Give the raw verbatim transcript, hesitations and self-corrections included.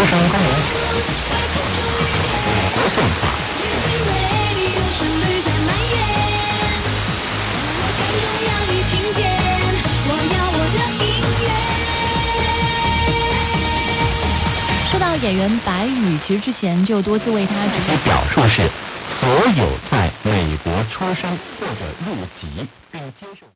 生公民，美国宪法。 说到演员白宇，其实之前就多次为他指表述是所有在美国出生或者入籍并接受